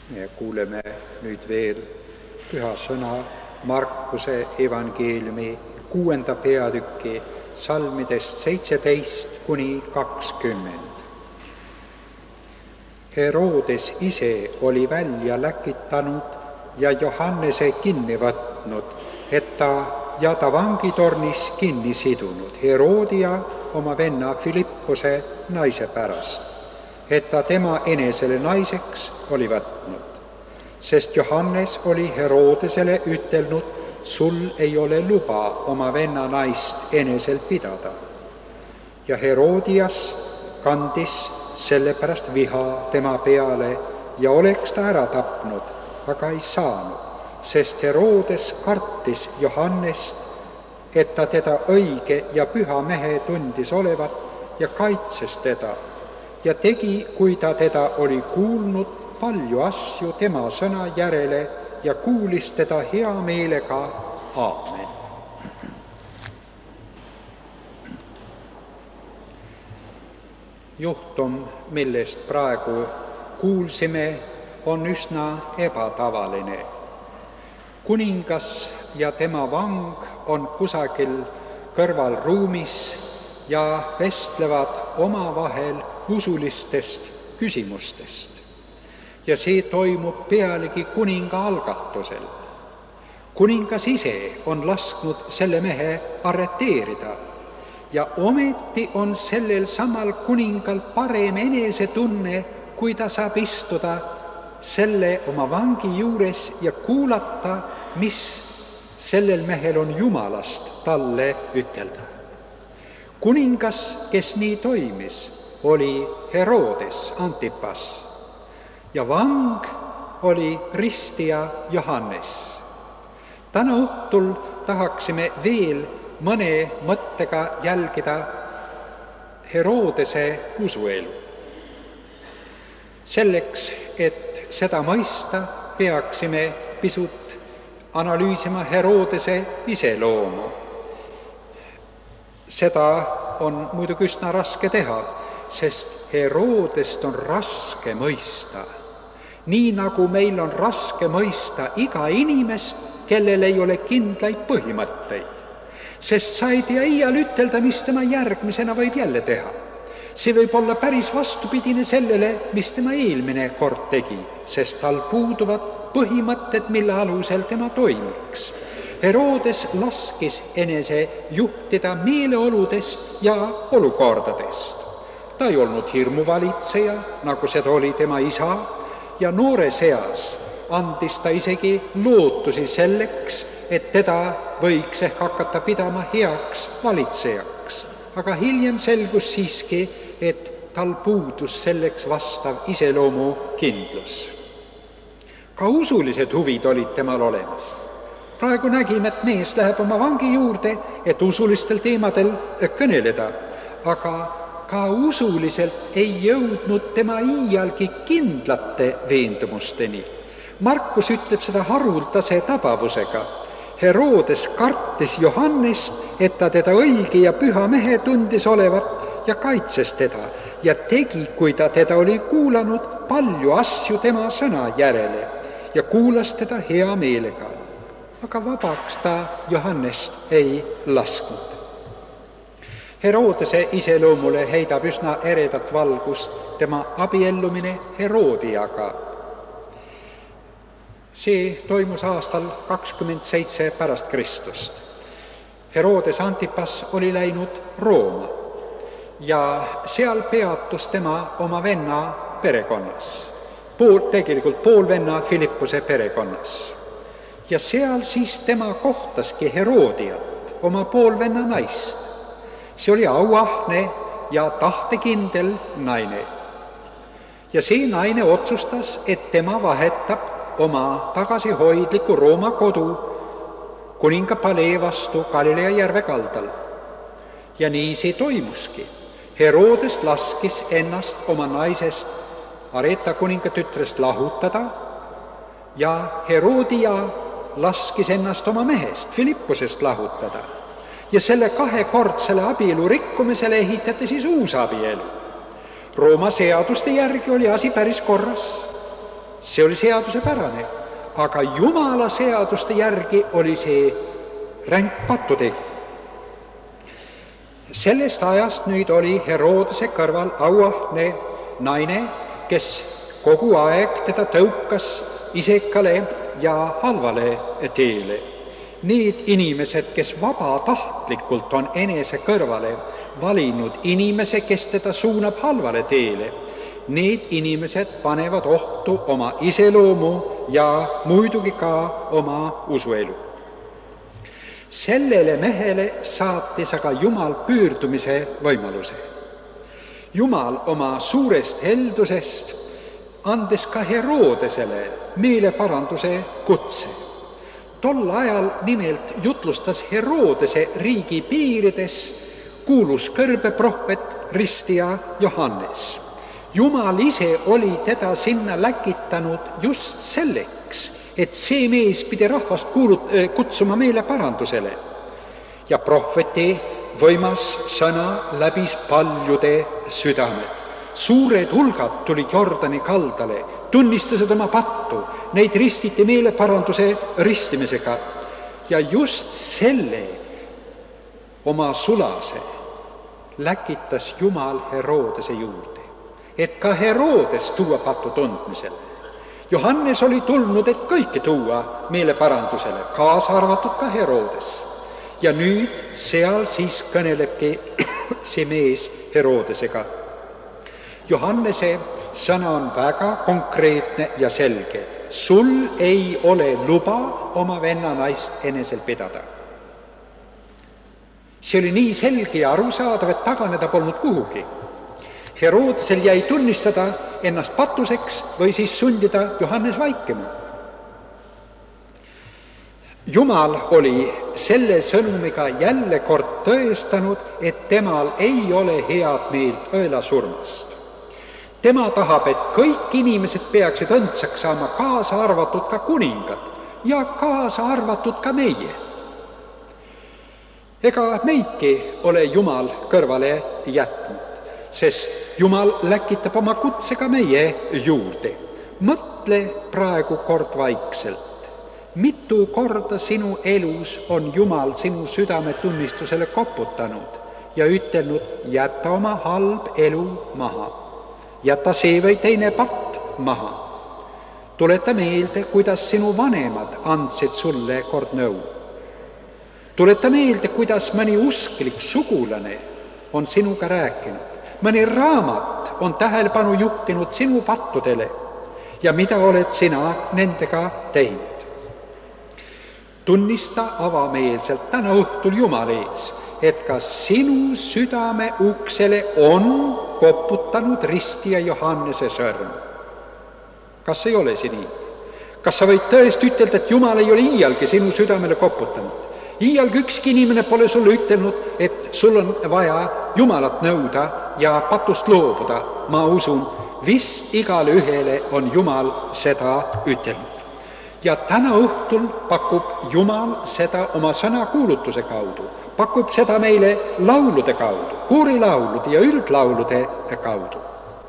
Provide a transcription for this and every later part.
Me kuuleme nüüd veel püha sõna Markuse evangeeliumi 6. peatüki salmidest 17–20. Herodes ise oli välja läkitanud ja Johannese kinni võtnud, et ta vangitornis kinni sidunud Herodia oma venna Filippuse naise pärast, et ta tema enesele naiseks oli võtnud. Sest Johannes oli Herodesele ütelnud, sul ei ole luba oma venna naist enesel pidada. Ja Herodias kandis sellepärast viha tema peale ja oleks ta ära tapnud, aga ei saanud, sest Herodes kartis Johannest, et ta teda õige ja püha mehe tundis olevat ja kaitses teda ja tegi, kui ta teda oli kuulnud, palju asju tema sõna järele ja kuulis teda hea meelega. Aamen. Juhtum, millest praegu kuulsime, on üsna ebatavaline. Kuningas ja tema vang on kusagil kõrvalruumis ja vestlevad omavahel usulistest küsimustest. Ja see toimub pealegi kuninga algatusel. Kuningas ise on lasknud selle mehe arreteerida ja ometi on sellel samal kuningal parem enesetunne, kui ta saab istuda selle oma vangi juures ja kuulata, mis sellel mehel on Jumalast talle ütelda. Kuningas, kes nii toimis, oli Herodes Antipas ja vang oli ristija Johannes. Täna õhtul tahaksime veel mõne mõttega jälgida Herodese usuelu. Selleks, et seda mõista, peaksime pisut analüüsima Herodese iseloomu. Seda on muidugi üsna raske teha, sest Herodest on raske mõista. Nii nagu meil on raske mõista iga inimest, kellel ei ole kindlaid põhimõtteid. Sest sa ei tea iial ütelda, mis tema järgmisena võib jälle teha. See võib olla päris vastupidine sellele, mis tema eelmine kord tegi, sest tal puuduvad põhimõtted, mille alusel tema toimiks. Herodes laskis enese juhtida meeleoludest ja olukordadest. Ta ei olnud hirmuvalitseja, nagu seda oli tema isa, ja noore seas andis ta isegi lootusi selleks, et teda võiks ehk hakata pidama heaks valitsejaks. Aga hiljem selgus siiski, et tal puudus selleks vastav iseloomukindlus. Ka usulised huvid olid temal olemas. Praegu nägime, et mees läheb oma vangi juurde, et usulistel teemadel kõneleda, aga ka usuliselt ei jõudnud tema iialgi kindlate veendumusteni. Markus ütleb seda haruldase tabavusega. Herodes kartis Johannest, et ta teda õige ja püha mehe tundis olevat ja kaitses teda ja tegi, kui ta teda oli kuulanud, palju asju tema sõna järele ja kuulas teda hea meelega. Aga vabaks ta Johannest ei lasknud. Herodese iseloomule heidab üsna eredat valgust tema abiellumine Herodiaga. See toimus aastal 27 pärast Kristust. Herodes Antipas oli läinud Rooma ja seal peatus tema oma venna perekonnas, tegelikult poolvenna Filippuse perekonnas. Ja seal siis tema kohtaski Herodiat, oma poolvenna naist. See oli auahne ja tahtekindel naine. Ja see naine otsustas, et tema vahetab oma tagasihoidliku Rooma kodu kuninga palee vastu Galilea järve kaldal. Ja nii see toimuski. Herodes laskis ennast oma naisest Areta kuninga tütrest lahutada ja Herodia laskis ennast oma mehest Filippusest lahutada. Ja selle kahekordsele abielu rikkumisele ehitati siis uus abielu. Rooma seaduste järgi oli asi päris korras. see oli seadusepärane, aga Jumala seaduste järgi oli see ränk patutegu. Sellest ajast nüüd oli Herodese kõrval auahne naine, kes kogu aeg teda tõukas isekale ja halvale teele. Need inimesed, kes vabatahtlikult on enese kõrvale valinud inimese, kes teda suunab halvale teele, need inimesed panevad ohtu oma iseloomu ja muidugi ka oma usuelu. Sellele mehele saatis aga Jumal pöördumise võimaluse. Jumal oma suurest heldusest andes ka Herodesele meeleparanduse kutse. Tol ajal nimelt jutlustas Herodese riigi piirides kuulus kõrbeprohvet ristija Johannes. Jumal ise oli teda sinna läkitanud just selleks, et see mees pidi rahvast kutsuma meeleparandusele. Ja prohveti võimas sõna läbis paljude südamed. Suured hulgad tulid Jordani kaldale, tunnistasid oma pattu, neid ristiti meeleparanduse ristimisega. Ja just selle oma sulase läkitas Jumal Herodese juurde, et ka Herodes tuua patu tundmisele. Johannes oli tulnud, et kõike tuua meeleparandusele, kaasa arvatud ka Herodes. Ja nüüd seal siis kõnelebki see mees Herodesega. Johannese sõna on väga konkreetne ja selge. Sul ei ole luba oma venna naist enesel pidada. See oli nii selge ja arusaadav, et taganeda polnud kuhugi. Herodesel jäi tunnistada ennast patuseks või siis sundida Johannes vaikima. Jumal oli selle sõnumiga jälle kord tõestanud, et temal ei ole head meelt õelasurmast. Tema tahab, et kõik inimesed peaksid õndsaks saama, kaasa arvatud ka kuningad ja kaasa arvatud ka meie. Ega meidki ole Jumal kõrvale jätnud, sest Jumal läkitab oma kutsega meie juurde. Mõtle praegu kord vaikselt. Mitu korda sinu elus on Jumal sinu südametunnistusele koputanud ja ütelnud, jäta oma halb elu maha. Jäta see või teine patt maha. Tuleta meelde, kuidas sinu vanemad andsid sulle kord nõu. Tuleta meelde, kuidas mõni usklik sugulane on sinuga rääkinud. Mõni raamat on tähelepanu juhtinud sinu pattudele ja mida oled sina nendega teinud. Tunnista avameelselt täna õhtul Jumala ees, et ka sinu südame uksele on koputanud ristija Johannese sõrm. Kas ei ole see nii? Kas sa võid tõesti ütelda, et Jumal ei ole iialgi sinu südamele koputanud? Iialgi ükski inimene pole sulle ütelnud, et sul on vaja Jumalat nõuda ja patust loobuda. Ma usun, vist igale ühele on Jumal seda ütelnud. Ja täna õhtul pakub Jumal seda oma sõnakuulutuse kaudu. Pakub seda meile laulude kaudu, koorilaulude ja üldlaulude kaudu.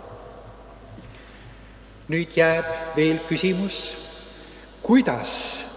Nüüd jääb veel küsimus, kuidas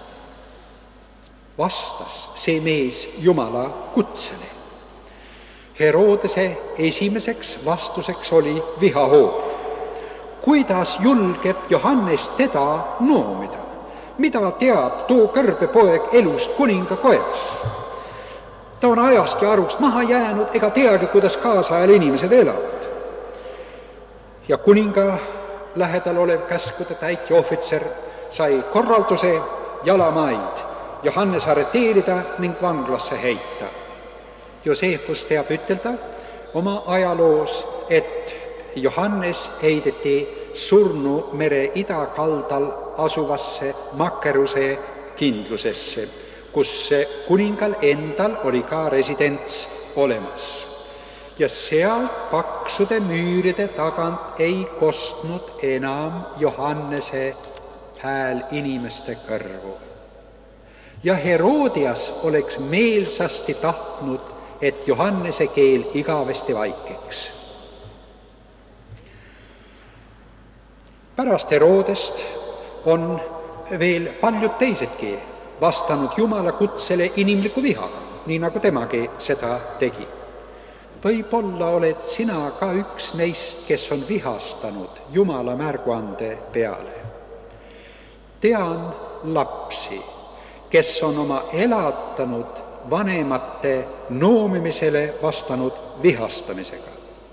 vastas see mees Jumala kutsele. Herodese esimeseks vastuseks oli vihahoog. Kuidas julgeb Johannes teda noomida? Mida teab too kõrbepoeg elust kuningakojas? Ta on ajast ja arust maha jäänud ega teagi, kuidas kaasajal inimesed elavad. Ja kuninga lähedal olev käskude täitja ohvitser sai korralduse jalamaid Johannes arreteerida ning vanglasse heita. Joseefus teab ütelda oma ajaloos, et Johannes heideti surnu mere idakaldal asuvasse Makeruse kindlusesse, kus kuningal endal oli ka residents olemas. Ja sealt paksude müüride tagant ei kostnud enam Johannese hääl inimeste kõrvu. Ja Herodias oleks meelsasti tahtnud, et Johannese keel igavesti vaikiks. Pärast Herodest on veel paljud teisedki vastanud Jumala kutsele inimliku vihaga, nii nagu temagi seda tegi. Võib-olla oled sina ka üks neist, kes on vihastanud Jumala märguande peale. Tean lapsi, kes on oma elatanud vanemate noomimisele vastanud vihastamisega.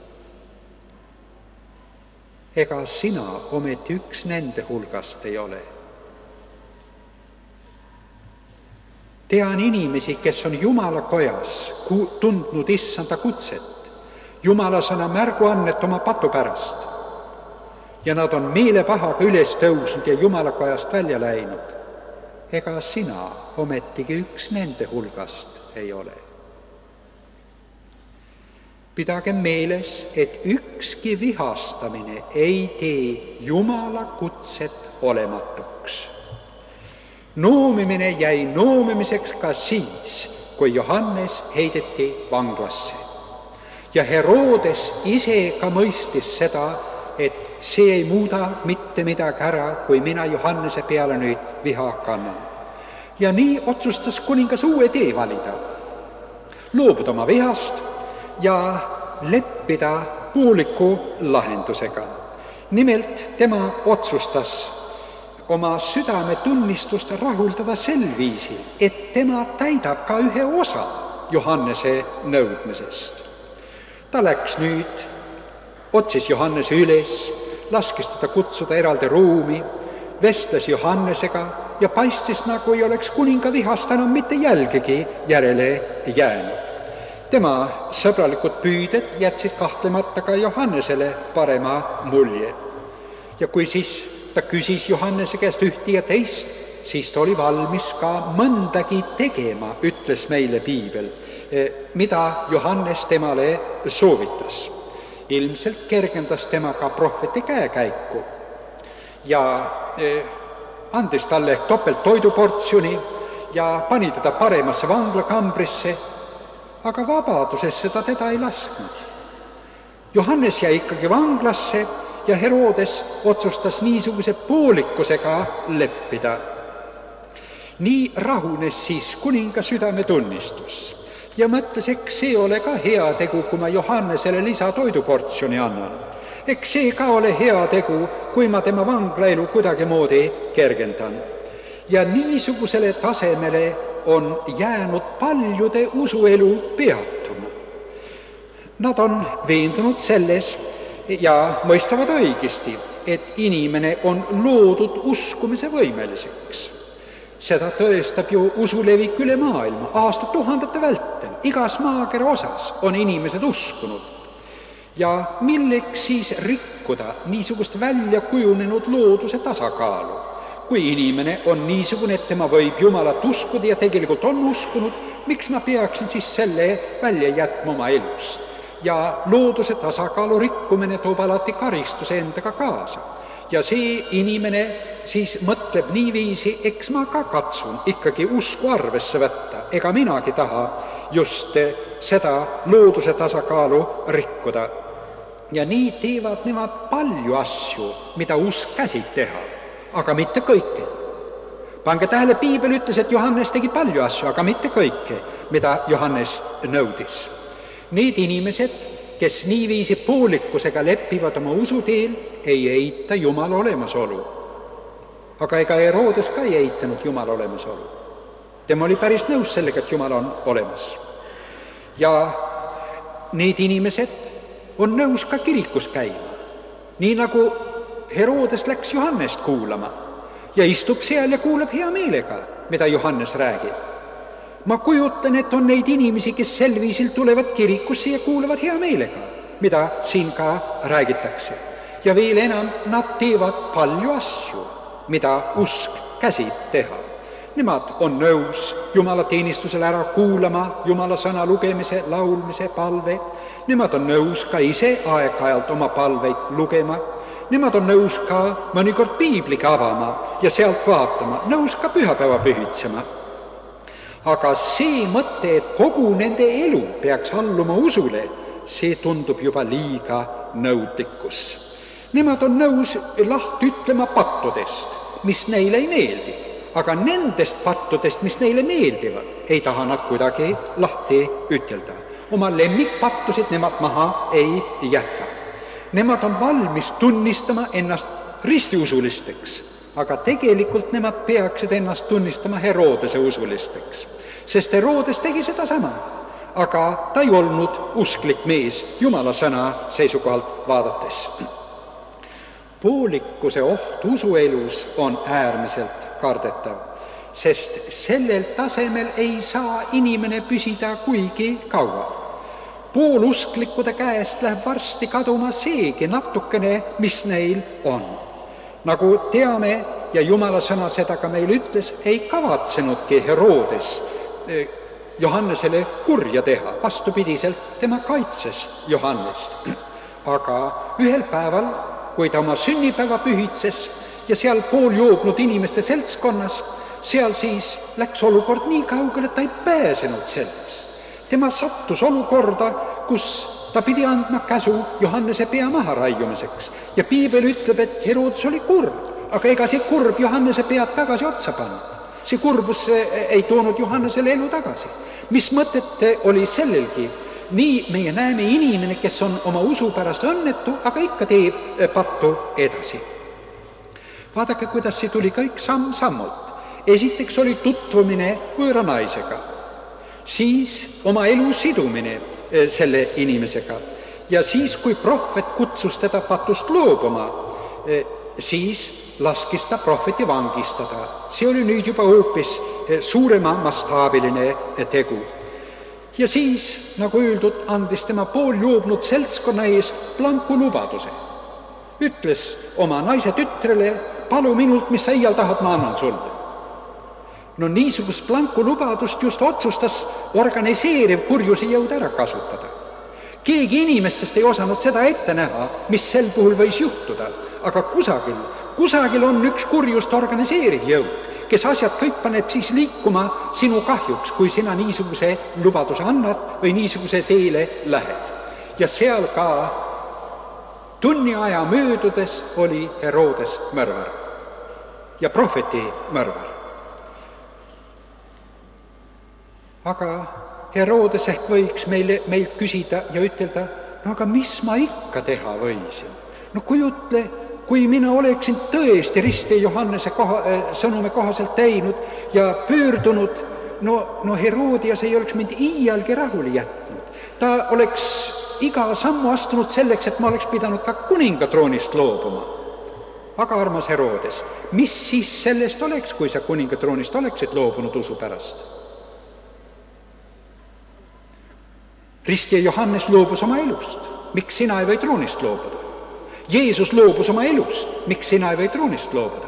Ega sina ometi üks nende hulgast ei ole. Tean inimesi, kes on Jumala kojas tundnud issanda kutset, Jumala sõna märguannet oma patu pärast. Ja nad on meelepahaga üles tõusnud ja Jumala kojast välja läinud. Ega sina ometigi üks nende hulgast ei ole. Pidage meeles, et ükski vihastamine ei tee Jumala kutset olematuks. Noomimine jäi noomimiseks ka siis, kui Johannes heideti vanglasse. Ja Herodes ise ka mõistis seda, et see ei muuda mitte midagi ära, kui mina Johannese peale nüüd viha kannan. Ja nii otsustas kuningas uue tee valida. Loobuda oma vihast ja leppida pooliku lahendusega. Nimelt tema otsustas oma südame tunnistust rahuldada sel viisil, et tema täidab ka ühe osa Johannese nõudmisest. Ta läks nüüd, otsis Johannese üles, laskis teda kutsuda eraldi ruumi, vestles Johannesega ja paistis, nagu ei oleks kuninga vihast enam mitte jälgegi järele jäänud. Tema sõbralikud püüded jätsid kahtlemata ka Johannesele parema mulje. Ja kui siis ta küsis Johannese käest ühte ja teist, siis ta oli valmis ka mõndagi tegema, ütles meile piibel, mida Johannes temale soovitas. Ilmselt kergendas tema ka prohveti käekäiku ja andis talle topelt toiduportsjoni ja pani teda paremasse vanglakambrisse, aga vabadusesse ta teda ei lasknud. Johannes jäi ikkagi vanglasse ja Herodes otsustas niisuguse poolikusega leppida. Nii rahunes siis kuninga südametunnistus ja mõtles, eks see ole ka hea tegu, kui ma Johannesele lisatoiduportsjoni annan. Eks see ka ole hea tegu, kui ma tema vanglaelu kuidagimoodi kergendan. Ja niisugusele tasemele on jäänud paljude usuelu peatuma. Nad on veendunud selles ja mõistavad õigesti, et inimene on loodud uskumise võimeliseks. Seda tõestab ju usulevik üle maailma, aastatuhandete vältel. Igas maakera osas on inimesed uskunud. Ja milleks siis rikkuda niisugust välja kujunenud looduse tasakaalu? Kui inimene on niisugune, et tema võib Jumalat uskuda ja tegelikult on uskunud, miks ma peaksin siis selle välja jätma oma elust? Ja looduse tasakaalu rikkumine toob alati karistuse endaga kaasa. Ja see inimene siis mõtleb niiviisi, eks ma ka katsun ikkagi usku arvesse võtta, ega minagi taha just seda looduse tasakaalu rikkuda. Ja nii teevad nemad palju asju, mida usk käsib teha, aga mitte kõike. Pange tähele, piibel ütles, et Johannes tegi palju asju, aga mitte kõike, mida Johannes nõudis. Need inimesed, kes niiviisi poolikusega leppivad oma usuteel, ei eita Jumala olemasolu. Aga ega Herodes ka ei eitanud Jumala olemasolu. Tema oli päris nõus sellega, et Jumal on olemas. Ja need inimesed on nõus ka kirikus käima. Nii nagu Herodes läks Johannest kuulama ja istub seal ja kuulab hea meelega, mida Johannes räägib. Ma kujutan, et on neid inimesi, kes sel viisil tulevad kirikusse ja kuulavad hea meelega, mida siin ka räägitakse. Ja veel enam, nad teevad palju asju, mida usk käsib teha. Nemad on nõus Jumala teenistusel ära kuulama, Jumala sõna lugemise, laulmise, palve. Nemad on nõus ka ise aeg-ajalt oma palveid lugema. Nemad on nõus ka mõnikord piibliga avama ja sealt vaatama, nõus ka pühapäeva pühitsema. Aga see mõte, et kogu nende elu peaks alluma usule, see tundub juba liiga nõudlikkus. Nemad on nõus lahti ütlema pattudest, mis neile ei meeldi. Aga nendest pattudest, mis neile meeldivad, ei taha nad kuidagi lahti ütelda. Oma lemmikpattusid nemad maha ei jäta. Nemad on valmis tunnistama ennast ristiusulisteks, aga tegelikult nemad peaksid ennast tunnistama Herodese usulisteks. Sest Herodes tegi seda sama, aga ta ei olnud usklik mees Jumala sõna seisukohalt vaadates. Poolikuse oht usuelus on äärmiselt kardetav, sest sellel tasemel ei saa inimene püsida kuigi kaua. Poolusklikude käest läheb varsti kaduma seegi natukene, mis neil on. Nagu teame ja Jumala sõna seda ka meil ütles, ei kavatsenudki Herodes Johannesele kurja teha, vastupidiselt tema kaitses Johannest. Aga ühel päeval, kui ta oma sünnipäeva pühitses ja seal pooljoobnud inimeste seltskonnas, seal siis läks olukord nii kaugele, et ta ei pääsenud sellest. Tema sattus olukorda, kus ta pidi andma käsu Johannese pea maha raiumiseks. Ja piibel ütleb, et Herodes oli kurb, aga ega see kurb Johannese pead tagasi otsa pannud. See kurbus ei toonud Johannesele elu tagasi. Mis mõtet oli sellelgi? Nii meie näeme inimene, kes on oma usu pärast õnnetu, aga ikka teeb pattu edasi. Vaadake, kuidas see tuli kõik samm-sammult. Esiteks oli tutvumine võõra naisega, siis oma elu sidumine selle inimesega ja siis, kui prohvet kutsus teda patust loobuma, siis laskis ta prohveti vangistada. See oli nüüd juba hoopis suurema mastaabiline tegu. Ja siis, nagu öeldud, andis tema pooljoobnud seltskonna ees blanku lubaduse. Ütles oma naise tütrele, palu minult, mis sa iial tahad, ma annan sulle. No niisugust blanku lubadust just otsustas organiseeriv kurjusi jõud ära kasutada. Keegi inimestest ei osanud seda ette näha, mis sel puhul võis juhtuda, aga kusagil on üks kurjust organiseeriv jõud, kes asjad kõik paneb siis liikuma sinu kahjuks, kui sina niisuguse lubaduse annad või niisuguse teele lähed. Ja seal ka tunni aja möödudes oli Herodes mõrvar ja prohveti mõrvar. Aga Herodes ehk võiks meilt küsida ja ütelda, no aga mis ma ikka teha võisin? No kujutle, kui mina oleksin tõesti risti Johannese sõnume kohaselt teinud ja pöördunud, no Herodias ei oleks mind iialgi rahule jätnud. Ta oleks iga sammu astunud selleks, et ma oleks pidanud ka kuningatroonist loobuma. Aga armas Herodes, mis siis sellest oleks, kui sa kuningatroonist oleksid loobunud usu pärast? Risti ja Johannes loobus oma elust. Miks sina ei või troonist loobuda? Jeesus loobus oma elust. Miks sina ei või troonist loobuda?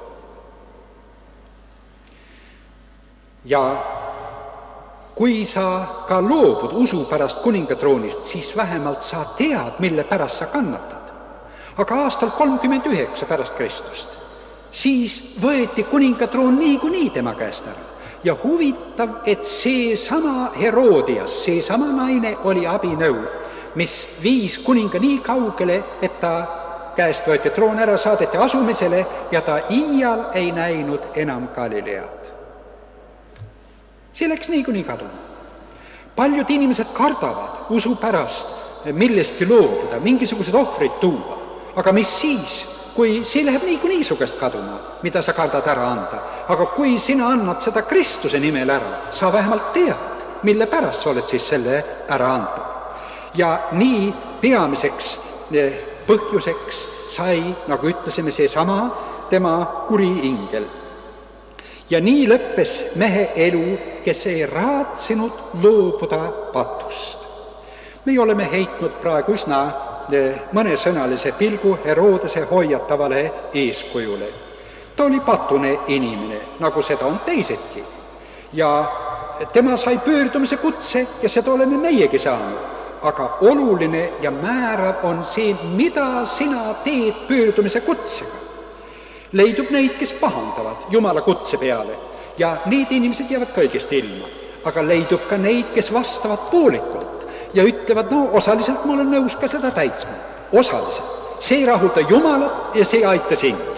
Ja kui sa ka loobud usu pärast kuningatroonist, siis vähemalt sa tead, mille pärast sa kannatad. Aga aastal 39 pärast Kristust, siis võeti kuningatroon niikuinii tema käest ära. Ja huvitav, et seesama Herodias, seesama naine oli abinõu, mis viis kuninga nii kaugele, et ta käest võeti troon ära, saadeti asumisele ja ta iial ei näinud enam Galilead. See läks niikuinii kaduma. Paljud inimesed kardavad usu pärast millestki loobuda, mingisugused ohvrid tuua. Aga mis siis, kui see läheb niikuinii su käest kaduma, mida sa kardad ära anda? Aga kui sina annad seda Kristuse nimel ära, sa vähemalt tead, mille pärast sa oled siis selle ära andnud. Ja nii peamiseks põhjuseks sai, nagu ütlesime, seesama tema kuri ingel. Ja nii lõppes mehe elu, kes ei raatsinud loobuda patust. Me oleme heitnud praegu üsna mõnesõnalise pilgu Herodese hoiatavale eeskujule. Ta oli patune inimene, nagu seda on teisedki. Ja tema sai pöördumise kutse ja seda oleme meiegi saanud. Aga oluline ja määrav on see, mida sina teed pöördumise kutsega. Leidub neid, kes pahandavad Jumala kutse peale ja need inimesed jäävad kõigest ilma. Aga leidub ka neid, kes vastavad poolikult ja ütlevad, no osaliselt ma olen nõus ka seda täitma. Osaliselt. See ei rahulda Jumalat ja see ei aita sind.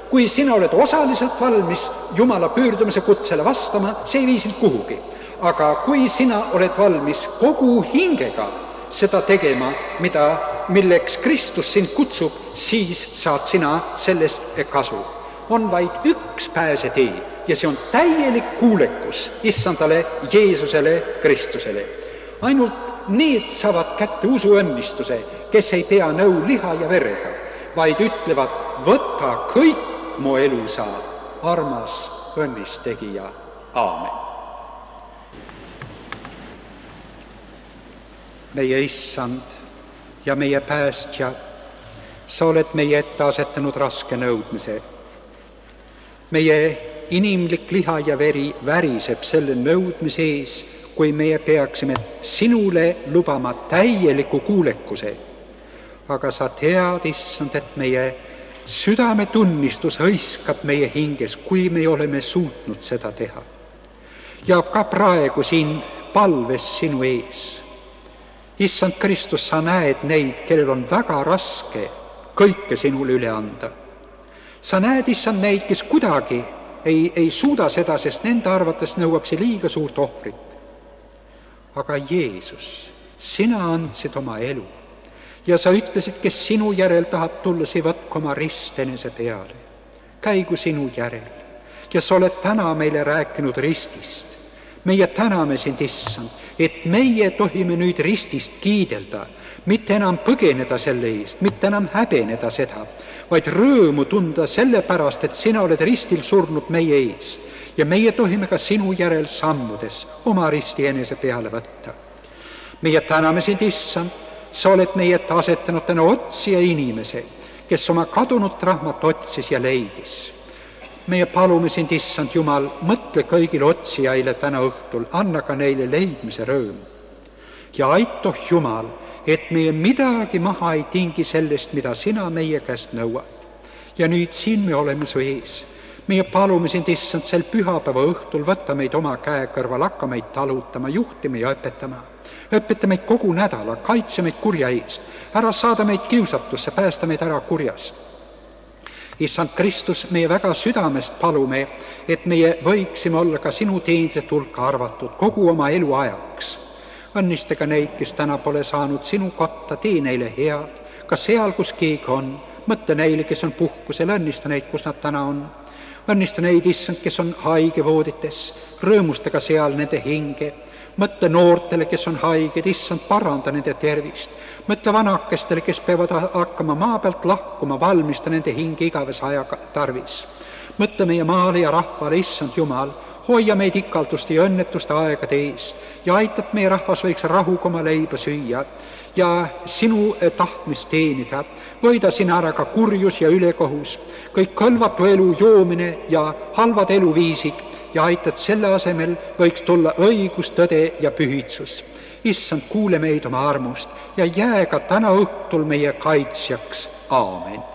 kui sina oled osaliselt valmis Jumala pöördumise kutsele vastama, see ei vii sind kuhugi. Aga kui sina oled valmis kogu hingega seda tegema, milleks Kristus sind kutsub, siis saad sina sellest kasu. On vaid üks pääsetee ja see on täielik kuulekus Issandale, Jeesusele, Kristusele. Ainult need saavad kätte usuõnnistuse, kes ei pea nõu liha ja verega, vaid ütlevad, võta kõik mu elu sa, armas õnnistegija. Aamen. Meie Issand ja meie päästja, sa oled meie ette asetanud raske nõudmise. Meie inimlik liha ja veri väriseb selle nõudmise ees, kui meie peaksime sinule lubama täieliku kuulekuse. Aga sa tead, Issand, et meie südametunnistus hõiskab meie hinges, kui me oleme suutnud seda teha. Ja ka praegu siin palves sinu ees. Issand Kristus, sa näed neid, kellel on väga raske kõike sinule üle anda. Sa näed, Issand, neid, kes kuidagi ei suuda seda, sest nende arvates nõuab see liiga suurt ohvrit. Aga Jeesus, sina andsid oma elu ja sa ütlesid, kes sinu järel tahab tulla, see võtku oma rist enese peale. Käigu sinu järel. Ja sa oled täna meile rääkinud ristist. Meie täname sind, Issand, et meie tohime nüüd ristist kiidelda, mitte enam põgeneda selle eest, mitte enam häbeneda seda, vaid rõõmu tunda selle pärast, et sina oled ristil surnud meie eest ja meie tohime ka sinu järel sammudes oma risti enese peale võtta. Meie täname sind, Issand, sa oled meie ette asetanud täna otsija inimese, kes oma kadunud rahmat otsis ja leidis. Meie palume sind, Issand Jumal, mõtle kõigile otsijaile täna õhtul, anna ka neile leidmise rõõm. Ja aito Jumal, et meie midagi maha ei tingi sellest, mida sina meie käest nõuad. Ja nüüd siin me oleme su ees. Meie palume sind, Issand, sel pühapäeva õhtul võtta meid oma käe kõrval, hakka meid talutama, juhtima ja õpetama. Õpeta meid kogu nädala, kaitse meid kurja eest, ära saada meid kiusatusse, päästa meid ära kurjast. Issand Kristus, meie väga südamest palume, et meie võiksime olla ka sinu teenrite hulka arvatud kogu oma elu ajaks. Õnnista ka neid, kes täna pole saanud sinu kotta, tee neile head, ka seal, kus keegi on. Mõtle neile, kes on puhkusel, õnnista neid, kus nad täna on. Õnnista neid, Issand, kes on haigevoodites, rõõmusta ka seal nende hinge. Mõtle noortele, kes on haiged, Issand, paranda nende tervist. Mõtle vanakestele, kes peavad hakkama maa pealt lahkuma, valmista nende hinge igavese aja tarvis. Mõtle meie maale ja rahvale, Issand Jumal, hoia meid ikalduste ja õnnetuste aegade ees ja aitab meie rahvas võiks rahuga oma leiba süüa ja sinu tahtmist teenida. Võida sina ära ka kurjus ja ülekohus, kõik kõlvatu elu joomine ja halvad eluviisid ja aitad selle asemel võiks tulla õigus, tõde ja pühitsus. Issand, kuule meid oma armust ja jää ka täna õhtul meie kaitsjaks. Aamen.